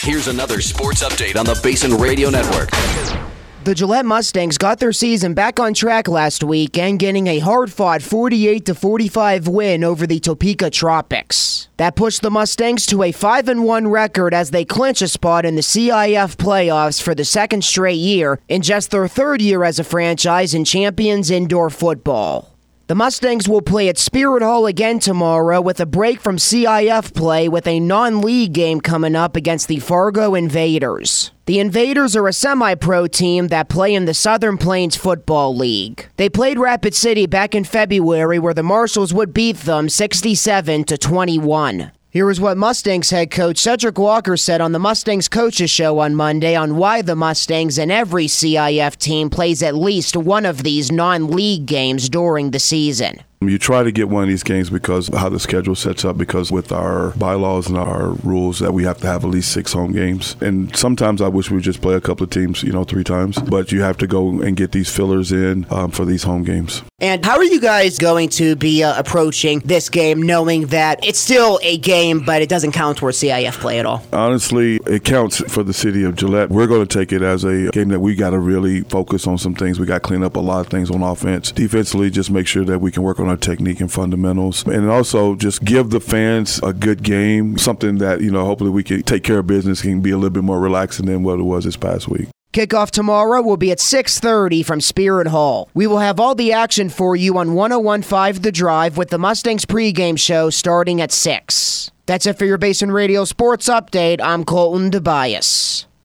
Here's another sports update on the Basin Radio Network. The Gillette Mustangs got their season back on track last weekend, getting a hard-fought 48-45 win over the Topeka Tropics. That pushed the Mustangs to a 5-1 record as they clinch a spot in the CIF playoffs for the second straight year in just their third year as a franchise in Champions Indoor Football. The Mustangs will play at Spirit Hall again tomorrow with a break from CIF play with a non-league game coming up against the Fargo Invaders. The Invaders are a semi-pro team that play in the Southern Plains Football League. They played Rapid City back in February where the Marshals would beat them 67-21. Here is what Mustangs head coach Cedric Walker said on the Mustangs Coaches Show on Monday on why the Mustangs and every CIF team plays at least one of these non-league games during the season. You try to get one of these games because of how the schedule sets up, because with our bylaws and our rules that we have to have at least 6 home games. And sometimes I wish we would just play a couple of teams, 3 times. But you have to go and get these fillers in for these home games. And how are you guys going to be approaching this game knowing that it's still a game, but it doesn't count towards CIF play at all? Honestly, it counts for the city of Gillette. We're going to take it as a game that we got to really focus on some things. We got to clean up a lot of things on offense. Defensively, just make sure that we can work on our technique and fundamentals, and also just give the fans a good game, something that hopefully we can take care of business, can be a little bit more relaxing than what it was this past week. Kickoff tomorrow will be at 6:30 from Spirit Hall. We will have all the action for you on 101.5 The Drive with the Mustangs pregame show starting at 6. That's it for your Basin Radio Sports Update. I'm Colton DeBias.